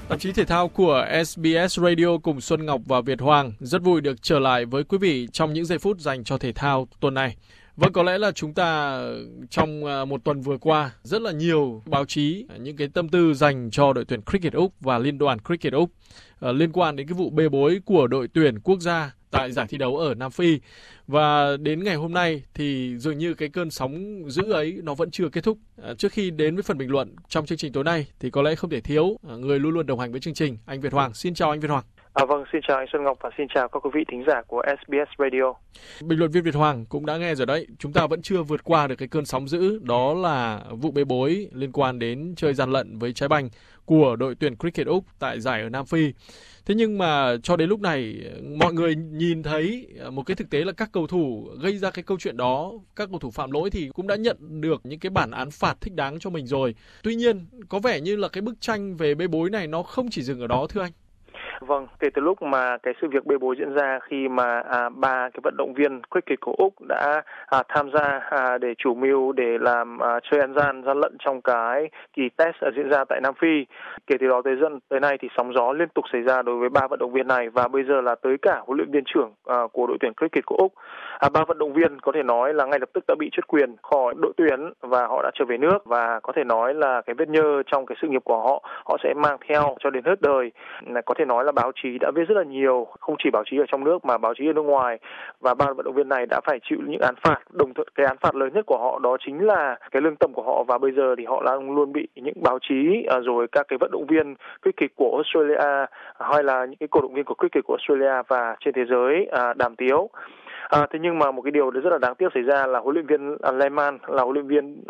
Tạp chí thể thao của SBS Radio cùng Xuân Ngọc và Việt Hoàng rất vui được trở lại với quý vị trong những giây phút dành cho thể thao tuần này. Vâng, có lẽ là chúng ta trong một tuần vừa qua rất là nhiều báo chí, những cái tâm tư dành cho đội tuyển Cricket Úc và Liên đoàn Cricket Úc liên quan đến cái vụ bê bối của đội tuyển quốc gia tại giải thi đấu ở Nam Phi. Và đến ngày hôm nay thì dường như cái cơn sóng dữ ấy nó vẫn chưa kết thúc. Trước khi đến với phần bình luận trong chương trình tối nay thì có lẽ không thể thiếu người luôn luôn đồng hành với chương trình, anh Việt Hoàng. Xin chào anh Việt Hoàng. Vâng, xin chào anh Xuân Ngọc và xin chào các quý vị thính giả của SBS Radio. Bình luận viên Việt Hoàng cũng đã nghe rồi đấy. Chúng ta vẫn chưa vượt qua được cái cơn sóng dữ, đó là vụ bê bối liên quan đến chơi gian lận với trái banh của đội tuyển Cricket Úc tại giải ở Nam Phi. Thế nhưng mà cho đến lúc này, mọi người nhìn thấy một cái thực tế là các cầu thủ gây ra cái câu chuyện đó, các cầu thủ phạm lỗi thì cũng đã nhận được những cái bản án phạt thích đáng cho mình rồi. Tuy nhiên, có vẻ như là cái bức tranh về bê bối này nó không chỉ dừng ở đó thưa anh. Vâng, kể từ lúc mà cái sự việc bê bối diễn ra khi mà ba cái vận động viên cricket của Úc đã tham gia để chủ mưu để làm chơi ăn gian lận trong cái kỳ test diễn ra tại Nam Phi. Kể từ đó tới nay thì sóng gió liên tục xảy ra đối với ba vận động viên này và bây giờ là tới cả huấn luyện viên trưởng của đội tuyển cricket của Úc. Ba vận động viên có thể nói là ngay lập tức đã bị truất quyền khỏi đội tuyển và họ đã trở về nước, và có thể nói là cái vết nhơ trong cái sự nghiệp của họ sẽ mang theo cho đến hết đời. Có thể nói là báo chí đã viết rất là nhiều, không chỉ báo chí ở trong nước mà báo chí ở nước ngoài, và ba vận động viên này đã phải chịu những án phạt. Đồng thời cái án phạt lớn nhất của họ đó chính là cái lương tâm của họ, và bây giờ thì họ đang luôn bị những báo chí rồi các cái vận động viên cricket của Australia hay là những cái cổ động viên của cricket của Australia và trên thế giới đàm tiếu. Thế nhưng mà một cái điều rất là đáng tiếc xảy ra là huấn luyện viên Lehmann, là huấn luyện viên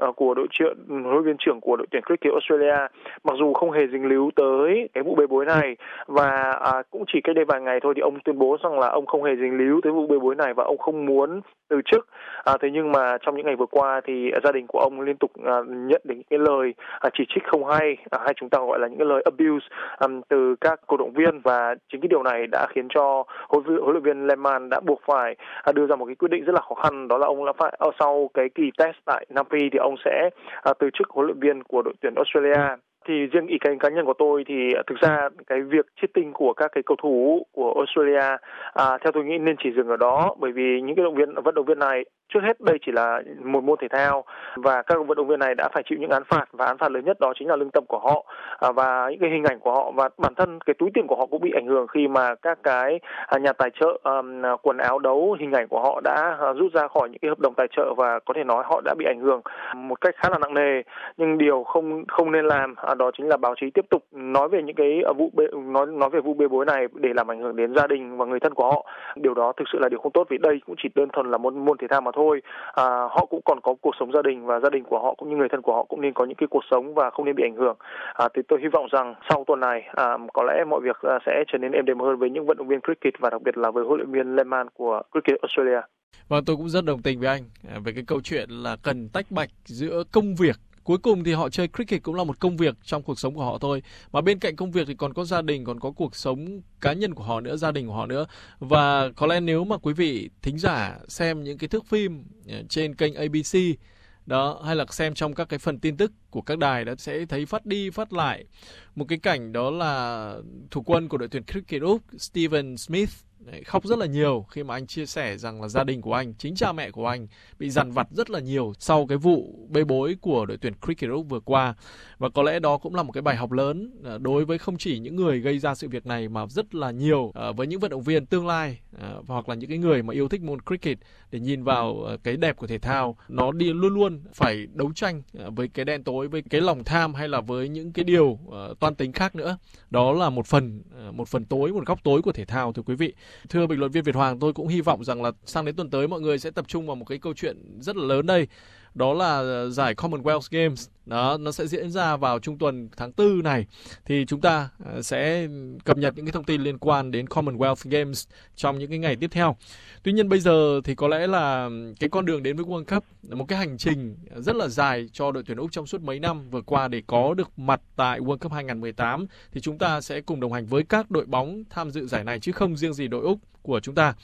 trưởng của đội tuyển cricket Australia, mặc dù không hề dính líu tới cái vụ bê bối này và cũng chỉ cách đây vài ngày thôi thì ông tuyên bố rằng là ông không hề dính líu tới vụ bê bối này và ông không muốn từ chức. Thế nhưng mà trong những ngày vừa qua thì gia đình của ông liên tục nhận được những cái lời chỉ trích không hay, hay chúng ta gọi là những cái lời abuse từ các cổ động viên, và chính cái điều này đã khiến cho huấn luyện viên Lehmann đã buộc phải đưa ra một cái quyết định rất là khó khăn, đó là ông đã phải sau cái kỳ test tại Nam Phi thì ông sẽ từ chức huấn luyện viên của đội tuyển Australia. Thì riêng ý kiến cá nhân của tôi thì thực ra cái việc cheating của các cái cầu thủ của Australia theo tôi nghĩ nên chỉ dừng ở đó, bởi vì những cái vận động viên này trước hết đây chỉ là một môn thể thao và các vận động viên này đã phải chịu những án phạt, và án phạt lớn nhất đó chính là lương tâm của họ và những cái hình ảnh của họ, và bản thân cái túi tiền của họ cũng bị ảnh hưởng khi mà các cái nhà tài trợ quần áo đấu, hình ảnh của họ đã rút ra khỏi những cái hợp đồng tài trợ, và có thể nói họ đã bị ảnh hưởng một cách khá là nặng nề. Nhưng điều không nên làm đó chính là báo chí tiếp tục nói về những cái nói về vụ bê bối này để làm ảnh hưởng đến gia đình và người thân của họ. Điều đó thực sự là điều không tốt, vì đây cũng chỉ đơn thuần là môn thể thao mà thôi. Họ cũng còn có cuộc sống gia đình, và gia đình của họ cũng như người thân của họ cũng nên có những cái cuộc sống và không nên bị ảnh hưởng. Thì tôi hy vọng rằng sau tuần này có lẽ mọi việc sẽ trở nên êm đềm hơn với những vận động viên cricket và đặc biệt là với huấn luyện viên Lehmann của Cricket Australia. Vâng, tôi cũng rất đồng tình với anh về cái câu chuyện là cần tách bạch giữa công việc. Cuối cùng thì họ chơi cricket cũng là một công việc trong cuộc sống của họ thôi. Mà bên cạnh công việc thì còn có gia đình, còn có cuộc sống cá nhân của họ nữa, gia đình của họ nữa. Và có lẽ nếu mà quý vị thính giả xem những cái thước phim trên kênh ABC đó, hay là xem trong các cái phần tin tức của các đài đó, sẽ thấy phát đi phát lại một cái cảnh, đó là thủ quân của đội tuyển cricket Úc Steven Smith khóc rất là nhiều khi mà anh chia sẻ rằng là gia đình của anh, chính cha mẹ của anh bị dằn vặt rất là nhiều sau cái vụ bê bối của đội tuyển cricket Úc vừa qua. Và có lẽ đó cũng là một cái bài học lớn đối với không chỉ những người gây ra sự việc này mà rất là nhiều với những vận động viên tương lai hoặc là những cái người mà yêu thích môn cricket, để nhìn vào cái đẹp của thể thao. Nó đi luôn luôn phải đấu tranh với cái đen tối, với cái lòng tham hay là với những cái điều toan tính khác nữa. Đó là một phần tối, một góc tối của thể thao, thưa quý vị. Thưa bình luận viên Việt Hoàng, tôi cũng hy vọng rằng là sang đến tuần tới mọi người sẽ tập trung vào một cái câu chuyện rất là lớn đây. Đó là giải Commonwealth Games. Đó, nó sẽ diễn ra vào trung tuần tháng 4 này. Thì chúng ta sẽ cập nhật những cái thông tin liên quan đến Commonwealth Games trong những cái ngày tiếp theo. Tuy nhiên bây giờ thì có lẽ là cái con đường đến với World Cup là một cái hành trình rất là dài cho đội tuyển Úc trong suốt mấy năm vừa qua để có được mặt tại World Cup 2018. Thì chúng ta sẽ cùng đồng hành với các đội bóng tham dự giải này chứ không riêng gì đội Úc của chúng ta.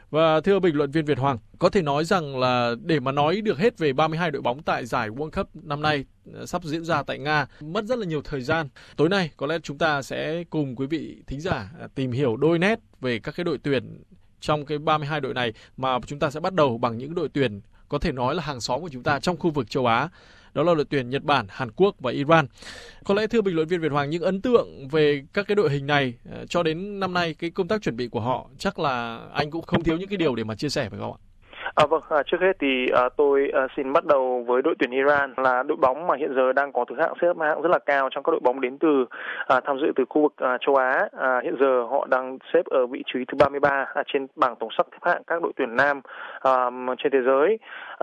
Và thưa bình luận viên Việt Hoàng, có thể nói rằng là để mà nói được hết về 32 đội bóng tại giải World Cup năm nay sắp diễn ra tại Nga mất rất là nhiều thời gian. Tối nay có lẽ chúng ta sẽ cùng quý vị thính giả tìm hiểu đôi nét về các cái đội tuyển trong cái 32 đội này, mà chúng ta sẽ bắt đầu bằng những đội tuyển có thể nói là hàng xóm của chúng ta trong khu vực châu Á. Đó là đội tuyển Nhật Bản, Hàn Quốc và Iran. Có lẽ thưa bình luận viên Việt Hoàng, những ấn tượng về các cái đội hình này cho đến năm nay, cái công tác chuẩn bị của họ chắc là anh cũng không thiếu những cái điều để mà chia sẻ phải không ạ? Vâng, trước hết thì tôi xin bắt đầu với đội tuyển Iran, là đội bóng mà hiện giờ đang có thứ hạng xếp hạng rất là cao trong các đội bóng đến từ tham dự từ khu vực châu Á. Hiện giờ họ đang xếp ở vị trí thứ 33 trên bảng tổng sắp xếp hạng các đội tuyển nam trên thế giới.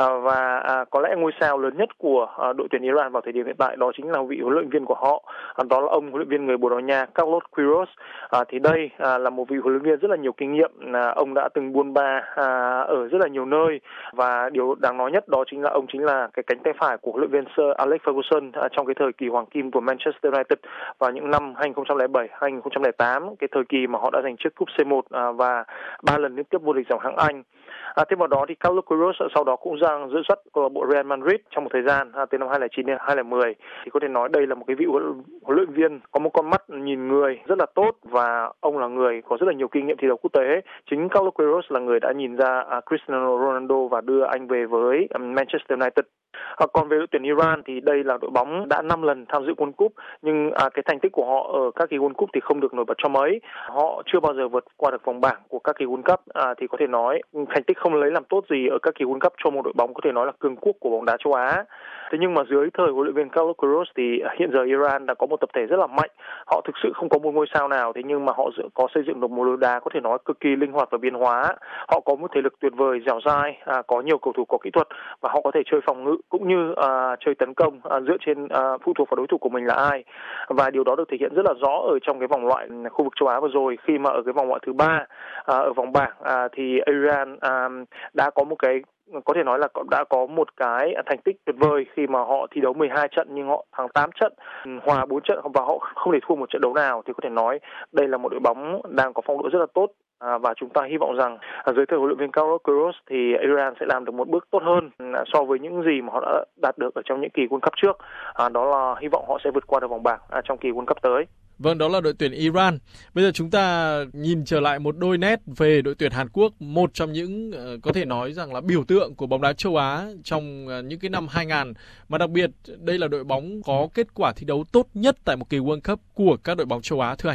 Và có lẽ ngôi sao lớn nhất của đội tuyển Iran vào thời điểm hiện tại đó chính là vị huấn luyện viên của họ, đó là ông huấn luyện viên người Bồ Đào Nha Carlos Queiroz. Thì đây là một vị huấn luyện viên rất là nhiều kinh nghiệm. Ông đã từng buôn ba ở rất là nhiều nơi, và điều đáng nói nhất đó chính là ông chính là cái cánh tay phải của huấn luyện viên Sir Alex Ferguson trong cái thời kỳ hoàng kim của Manchester United vào những năm 2007, 2008, cái thời kỳ mà họ đã giành chức cúp C1 và 3 lần liên tiếp vô địch giải hạng Anh. Thêm vào đó thì Carlos Queiroz sau đó cũng đang dẫn dắt câu lạc bộ Real Madrid trong một thời gian từ năm 2009 đến 2010. Thì có thể nói đây là một cái vị huấn luyện viên có một con mắt nhìn người rất là tốt, và ông là người có rất là nhiều kinh nghiệm thi đấu quốc tế. Chính Carlos Queiroz là người đã nhìn ra Cristiano Ronaldo và đưa anh về với Manchester United. Còn về đội tuyển Iran thì đây là đội bóng đã 5 lần tham dự World Cup, nhưng cái thành tích của họ ở các kỳ World Cup thì không được nổi bật cho mấy. Họ chưa bao giờ vượt qua được vòng bảng của các kỳ World Cup, thì có thể nói thành tích không lấy làm tốt gì ở các kỳ World Cup cho một đội bóng có thể nói là cường quốc của bóng đá châu Á. Thế nhưng mà dưới thời huấn luyện viên Carlos Queiroz thì hiện giờ Iran đã có một tập thể rất là mạnh. Họ thực sự không có một ngôi sao nào, thế nhưng mà họ có xây dựng được một lối đá có thể nói cực kỳ linh hoạt và biến hóa. Họ có một thể lực tuyệt vời, dẻo dai, có nhiều cầu thủ có kỹ thuật, và họ có thể chơi phòng ngự cũng như chơi tấn công dựa trên phụ thuộc vào đối thủ của mình là ai. Và điều đó được thể hiện rất là rõ ở trong cái vòng loại khu vực châu Á vừa rồi, khi mà ở cái vòng loại thứ 3 ở vòng bảng thì Iran đã có một cái có thể nói là đã có một cái thành tích tuyệt vời khi mà họ thi đấu 12 trận nhưng họ thắng 8 trận, hòa 4 trận và họ không để thua một trận đấu nào. Thì có thể nói đây là một đội bóng đang có phong độ rất là tốt. Và chúng ta hy vọng rằng dưới thời huấn luyện viên Carlos Queiroz thì Iran sẽ làm được một bước tốt hơn so với những gì mà họ đã đạt được ở trong những kỳ World Cup trước. Đó là hy vọng họ sẽ vượt qua được vòng bảng trong kỳ World Cup tới. Vâng, đó là đội tuyển Iran. Bây giờ chúng ta nhìn trở lại một đôi nét về đội tuyển Hàn Quốc, một trong những có thể nói rằng là biểu tượng của bóng đá châu Á trong những cái năm 2000, mà đặc biệt đây là đội bóng có kết quả thi đấu tốt nhất tại một kỳ World Cup của các đội bóng châu Á, thưa anh.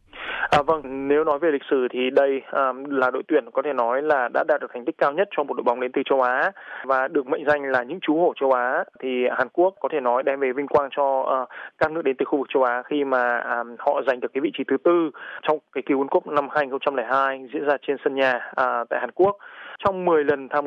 Vâng, nếu nói về lịch sử thì đây là đội tuyển có thể nói là đã đạt được thành tích cao nhất cho một đội bóng đến từ châu Á và được mệnh danh là những chú hổ châu Á. Thì Hàn Quốc có thể nói đem về vinh quang cho các nước đến từ khu vực châu Á khi mà họ giành được cái vị trí thứ 4 trong cái kỳ World Cup năm 2002 diễn ra trên sân nhà tại Hàn Quốc. Trong 10 lần tham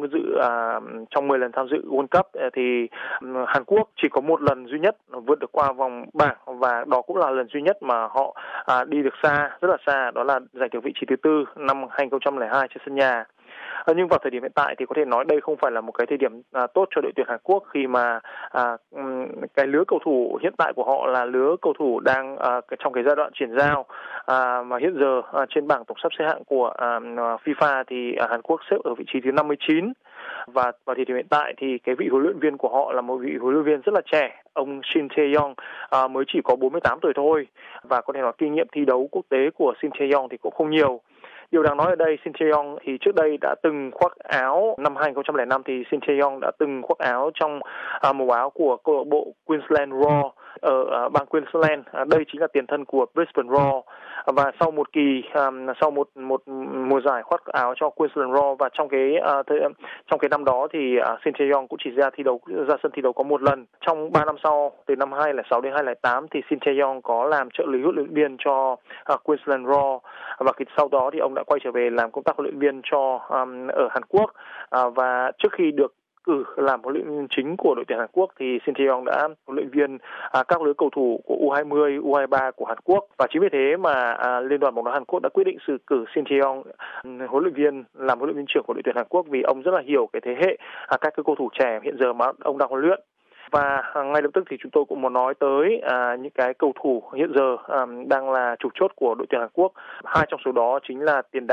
dự World Cup thì Hàn Quốc chỉ có một lần duy nhất vượt được qua vòng bảng, và đó cũng là lần duy nhất mà họ đi được xa, rất là xa, đó là giành được vị trí thứ 4 năm 2002 trên sân nhà. Nhưng vào thời điểm hiện tại thì có thể nói đây không phải là một cái thời điểm tốt cho đội tuyển Hàn Quốc, khi mà cái lứa cầu thủ hiện tại của họ là lứa cầu thủ đang trong cái giai đoạn chuyển giao, mà hiện giờ trên bảng tổng sắp xếp hạng của FIFA thì Hàn Quốc xếp ở vị trí thứ 59. Và vào thời điểm hiện tại thì cái vị huấn luyện viên của họ là một vị huấn luyện viên rất là trẻ, ông Shin Tae-yong, mới chỉ có 48 tuổi thôi, và có thể nói kinh nghiệm thi đấu quốc tế của Shin Tae-yong thì cũng không nhiều. Điều đáng nói ở đây, Shin Tae-yong thì trước đây đã từng khoác áo, năm 2005 thì Shin Tae-yong đã từng khoác áo trong màu áo của câu lạc bộ Queensland Roar ở bang Queensland. Đây chính là tiền thân của Brisbane Roar. Và sau một mùa giải khoác áo cho Queensland Roar, và trong cái năm đó thì Shin Tae-yong cũng chỉ ra sân thi đấu có một lần. Trong 3 năm sau, từ năm 2006 đến 2008 thì Shin Tae-yong có làm trợ lý huấn luyện viên cho Queensland Roar, và sau đó thì ông đã quay trở về làm công tác huấn luyện viên cho ở Hàn Quốc. Và trước khi được cử làm huấn luyện viên chính của đội tuyển Hàn Quốc thì Shin Tae-yong đã huấn luyện viên các lứa cầu thủ của U20, U23 của Hàn Quốc, và chính vì thế mà Liên đoàn bóng đá Hàn Quốc đã quyết định sự cử Shin Tae-yong làm huấn luyện viên trưởng của đội tuyển Hàn Quốc, vì ông rất là hiểu cái thế hệ các cái cầu thủ trẻ hiện giờ mà ông đang huấn luyện. Và ngay lập tức thì chúng tôi cũng muốn nói tới những cái cầu thủ hiện giờ đang là chủ chốt của đội tuyển Hàn Quốc. Hai trong số đó chính là tiền đạo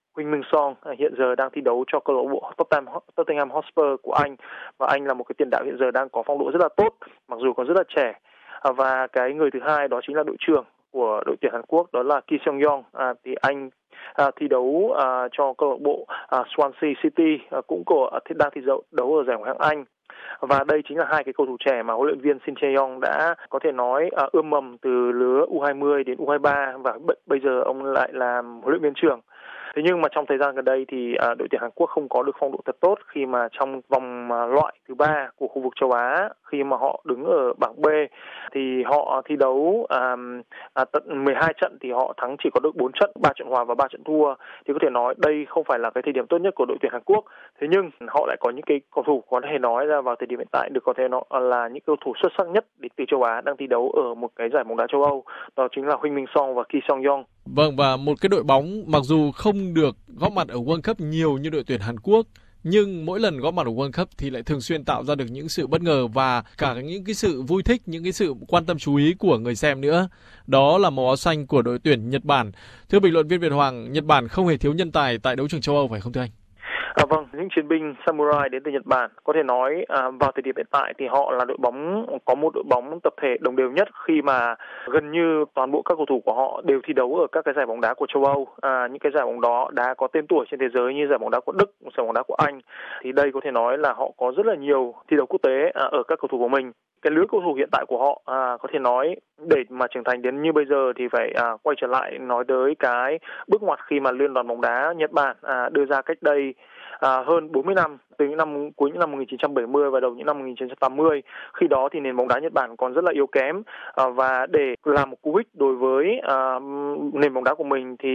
Huynh Min Song hiện giờ đang thi đấu cho câu lạc bộ Tottenham Hotspur của Anh, và anh là một cái tiền đạo hiện giờ đang có phong độ rất là tốt mặc dù còn rất là trẻ. Và cái người thứ hai đó chính là đội trưởng của đội tuyển Hàn Quốc, đó là Ki Seong Yong. Thì anh thi đấu cho câu lạc bộ Swansea City, cũng đang thi đấu ở giải Ngoại hạng Anh. Và đây chính là hai cái cầu thủ trẻ mà huấn luyện viên Shin Chae-yong đã có thể nói ươm mầm từ lứa U20 đến U23, và bây giờ ông lại làm huấn luyện viên trưởng. Thế nhưng mà trong thời gian gần đây thì đội tuyển Hàn Quốc không có được phong độ thật tốt khi mà trong vòng loại thứ 3 của khu vực châu Á, khi mà họ đứng ở bảng B thì họ thi đấu tận 12 trận thì họ thắng chỉ có được 4 trận, 3 trận hòa và 3 trận thua. Thì có thể nói đây không phải là cái thời điểm tốt nhất của đội tuyển Hàn Quốc. Thế nhưng họ lại có những cái cầu thủ có thể nói ra vào thời điểm hiện tại được có thể nói là những cầu thủ xuất sắc nhất đến từ châu Á đang thi đấu ở một cái giải bóng đá châu Âu, đó chính là Huynh Min Song và Ki Seong Yong. Vâng, và một cái đội bóng mặc dù không được góp mặt ở World Cup nhiều như đội tuyển Hàn Quốc, nhưng mỗi lần góp mặt ở World Cup thì lại thường xuyên tạo ra được những sự bất ngờ và cả những cái sự vui thích, những cái sự quan tâm chú ý của người xem nữa. Đó là màu áo xanh của đội tuyển Nhật Bản. Thưa bình luận viên Việt Hoàng, Nhật Bản không hề thiếu nhân tài tại đấu trường châu Âu phải không thưa anh? Vâng, những chiến binh Samurai đến từ Nhật Bản có thể nói vào thời điểm hiện tại thì họ là đội bóng có một đội bóng tập thể đồng đều nhất, khi mà gần như toàn bộ các cầu thủ của họ đều thi đấu ở các cái giải bóng đá của châu Âu, những cái giải bóng đá có tên tuổi trên thế giới như giải bóng đá của Đức, giải bóng đá của Anh. Thì đây có thể nói là họ có rất là nhiều thi đấu quốc tế ở các cầu thủ của mình. Cái lứa cầu thủ hiện tại của họ có thể nói để mà trưởng thành đến như bây giờ thì phải quay trở lại nói tới cái bước ngoặt khi mà Liên đoàn bóng đá Nhật Bản đưa ra cách đây hơn 40 năm, từ những cuối những năm 1970 và đầu những năm 1980. Khi đó thì nền bóng đá Nhật Bản còn rất là yếu kém, và để làm một cú hích đối với nền bóng đá của mình thì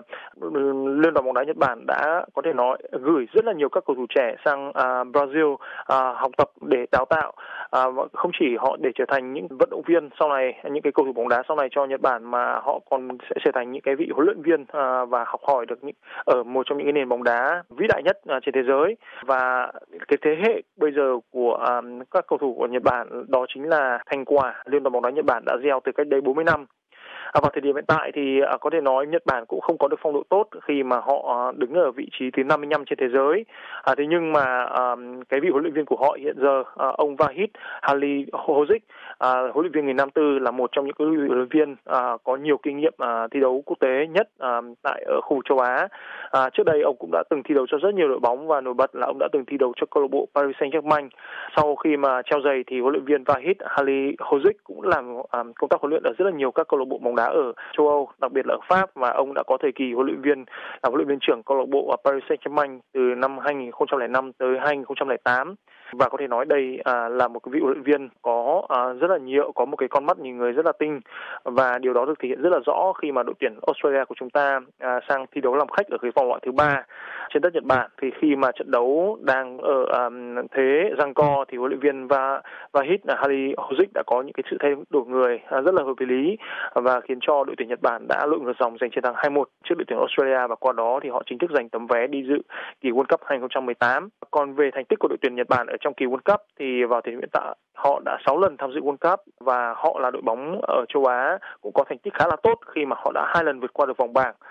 Liên đoàn bóng đá Nhật Bản đã có thể nói gửi rất là nhiều các cầu thủ trẻ sang Brazil học tập để đào tạo, không chỉ họ để trở thành những vận động viên sau này, những cái cầu thủ bóng đá sau này cho Nhật Bản, mà họ còn sẽ trở thành những cái vị huấn luyện viên và học hỏi được ở một trong những cái nền bóng đá vĩ đại nhất trên thế giới. Và cái thế hệ bây giờ của các cầu thủ của Nhật Bản đó chính là thành quả Liên đoàn bóng đá Nhật Bản đã gieo từ cách đây 40 năm. Vào thời điểm hiện tại thì có thể nói Nhật Bản cũng không có được phong độ tốt khi mà họ đứng ở vị trí thứ 55 trên thế giới. Thế nhưng mà cái vị huấn luyện viên của họ hiện giờ, ông Vahid Halilhodžić, huấn luyện viên người Nam Tư, là một trong những cái huấn luyện viên có nhiều kinh nghiệm thi đấu quốc tế nhất tại ở khu vực châu Á. Trước đây ông cũng đã từng thi đấu cho rất nhiều đội bóng, và nổi bật là ông đã từng thi đấu cho câu lạc bộ Paris Saint-Germain. Sau khi mà treo giày thì huấn luyện viên Vahid Halilhodžić cũng làm công tác huấn luyện ở rất là nhiều các câu lạc bộ bóng đá ở châu Âu, đặc biệt là ở Pháp, và ông đã có thời kỳ huấn luyện viên trưởng câu lạc bộ Paris Saint-Germain từ năm 2005 tới 2008. Và có thể nói đây là một cái vị huấn luyện viên có rất là nhiều, có một cái con mắt nhìn người rất là tinh, và điều đó được thể hiện rất là rõ khi mà đội tuyển Australia của chúng ta sang thi đấu làm khách ở cái vòng loại thứ 3 trên đất Nhật Bản. Thì khi mà trận đấu đang ở thế giằng co thì huấn luyện viên Vahid Halilhodžić đã có những cái sự thay đổi người rất là hợp lý, và khiến cho đội tuyển Nhật Bản đã lội ngược dòng giành chiến thắng 2-1 trước đội tuyển Australia, và qua đó thì họ chính thức giành tấm vé đi dự kỳ World Cup 2018. Còn về thành tích của đội tuyển Nhật Bản ở trong kỳ World Cup thì vào thời điểm hiện tại họ đã 6 lần tham dự World Cup, và họ là đội bóng ở châu Á cũng có thành tích khá là tốt khi mà họ đã 2 lần vượt qua được vòng bảng.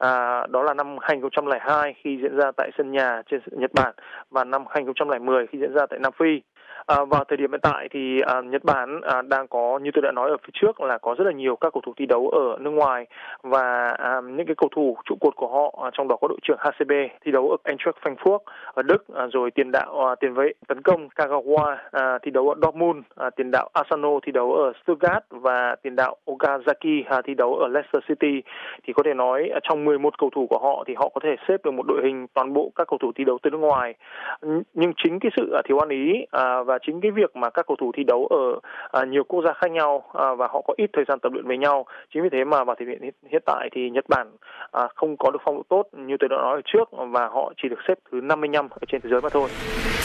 Đó là năm 2002 khi diễn ra tại sân nhà trên Nhật Bản, và năm 2010 khi diễn ra tại Nam Phi. Vào thời điểm hiện tại thì Nhật Bản đang có, như tôi đã nói ở phía trước, là có rất là nhiều các cầu thủ thi đấu ở nước ngoài, và những cái cầu thủ trụ cột của họ, trong đó có đội trưởng HCB thi đấu ở Eintracht Frankfurt ở Đức, rồi tiền vệ tấn công Kagawa thi đấu ở Dortmund, tiền đạo Asano thi đấu ở Stuttgart, và tiền đạo Okazaki thi đấu ở Leicester City. Thì có thể nói trong 11 cầu thủ của họ thì họ có thể xếp được một đội hình toàn bộ các cầu thủ thi đấu từ nước ngoài. Nhưng chính cái sự thiếu ăn ý và chính cái việc mà các cầu thủ thi đấu ở nhiều quốc gia khác nhau và họ có ít thời gian tập luyện với nhau, chính vì thế mà vào thời điểm hiện tại thì Nhật Bản không có được phong độ tốt như tôi đã nói ở trước, và họ chỉ được xếp thứ 55 ở trên thế giới mà thôi.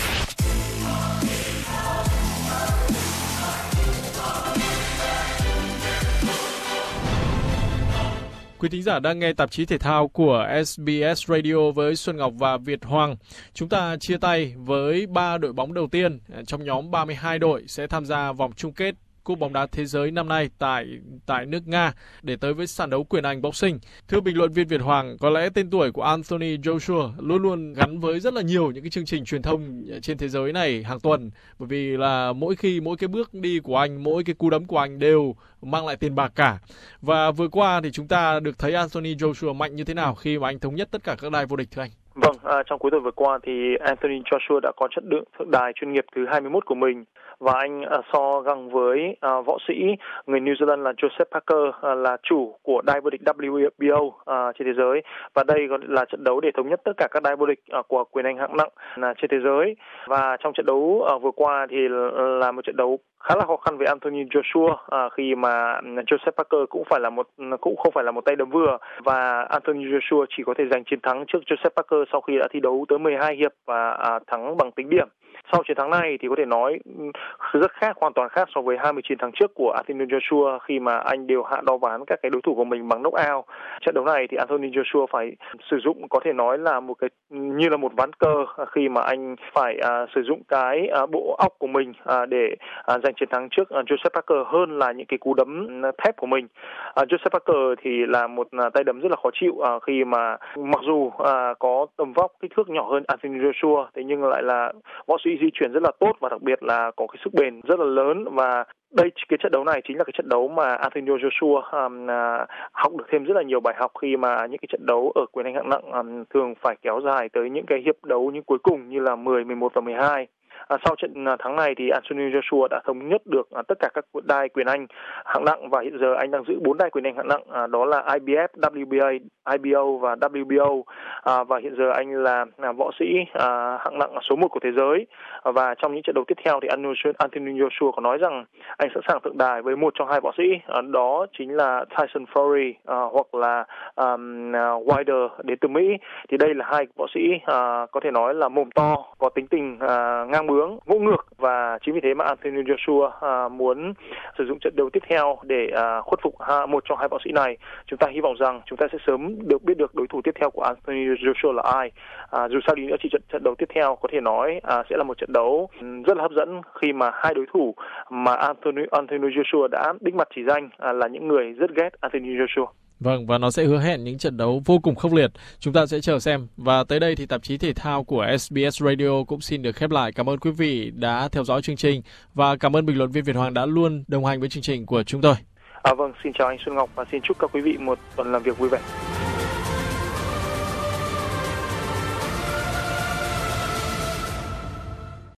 Quý thính giả đang nghe tạp chí thể thao của SBS Radio với Xuân Ngọc và Việt Hoàng. Chúng ta chia tay với 3 đội bóng đầu tiên trong nhóm 32 đội sẽ tham gia vòng chung kết Cúp bóng đá thế giới năm nay tại nước Nga để tới với sàn đấu quyền Anh boxing. Thưa bình luận viên Việt Hoàng, có lẽ tên tuổi của Anthony Joshua luôn luôn gắn với rất là nhiều những cái chương trình truyền thông trên thế giới này hàng tuần, bởi vì là mỗi cái bước đi của anh, mỗi cái cú đấm của anh đều mang lại tiền bạc cả. Và vừa qua thì chúng ta được thấy Anthony Joshua mạnh như thế nào khi mà anh thống nhất tất cả các đai vô địch thưa anh? Vâng, trong cuối tuần vừa qua thì Anthony Joshua đã có chất lượng thượng đài chuyên nghiệp thứ 21 của mình và anh so găng với võ sĩ người New Zealand là Joseph Parker là chủ của đai vô địch WBO trên thế giới, và đây là trận đấu để thống nhất tất cả các đai vô địch của quyền Anh hạng nặng trên thế giới. Và trong trận đấu vừa qua thì là một trận đấu khá là khó khăn với Anthony Joshua khi mà Joseph Parker cũng không phải là một tay đấm vừa, và Anthony Joshua chỉ có thể giành chiến thắng trước Joseph Parker sau khi đã thi đấu tới 12 hiệp và thắng bằng tính điểm. Sau chiến thắng này thì có thể nói rất khác, hoàn toàn khác so với 20 chiến thắng trước của Anthony Joshua khi mà anh đều hạ đo ván các cái đối thủ của mình bằng knockout. Trận đấu này thì Anthony Joshua phải sử dụng có thể nói là như là một ván cờ khi mà anh phải sử dụng cái bộ óc của mình để giành chiến thắng trước Joseph Parker hơn là những cái cú đấm thép của mình. Joseph Parker thì là một tay đấm rất là khó chịu khi mà mặc dù có tầm vóc kích thước nhỏ hơn Anthony Joshua, thế nhưng lại là võ sĩ di chuyển rất là tốt và đặc biệt là có cái sức bền rất là lớn. Và cái trận đấu này chính là cái trận đấu mà Anthony Joshua học được thêm rất là nhiều bài học khi mà những cái trận đấu ở quyền Anh hạng nặng thường phải kéo dài tới những cái hiệp đấu như cuối cùng như là 10, 11 và 12. Sau trận thắng này thì Anthony Joshua đã thống nhất được tất cả các đai quyền Anh hạng nặng và hiện giờ anh đang giữ 4 đai quyền Anh hạng nặng, đó là IBF, WBA, IBO và WBO, và hiện giờ anh là võ sĩ hạng nặng số 1 của thế giới. Và trong những trận đấu tiếp theo thì Anthony Joshua có nói rằng anh sẵn sàng thượng đài với một trong hai võ sĩ, đó chính là Tyson Fury hoặc là Wilder đến từ Mỹ. Thì đây là hai võ sĩ có thể nói là mồm to, có tính tình ngang bướng, ngỗ ngược, và chính vì thế mà Anthony Joshua muốn sử dụng trận đấu tiếp theo để khuất phục một trong hai võ sĩ này. Chúng ta hy vọng rằng chúng ta sẽ sớm biết được đối thủ tiếp theo của Anthony Joshua là ai. Dù sao đi nữa thì trận đấu tiếp theo có thể nói sẽ là một trận đấu rất là hấp dẫn khi mà hai đối thủ mà Anthony Joshua đã đích mặt chỉ danh là những người rất ghét Anthony Joshua. Vâng, và nó sẽ hứa hẹn những trận đấu vô cùng khốc liệt. Chúng ta sẽ chờ xem. Và tới đây thì tạp chí thể thao của SBS Radio cũng xin được khép lại. Cảm ơn quý vị đã theo dõi chương trình và cảm ơn bình luận viên Việt Hoàng đã luôn đồng hành với chương trình của chúng tôi. Vâng, xin chào anh Xuân Ngọc và xin chúc các quý vị một tuần làm việc vui vẻ.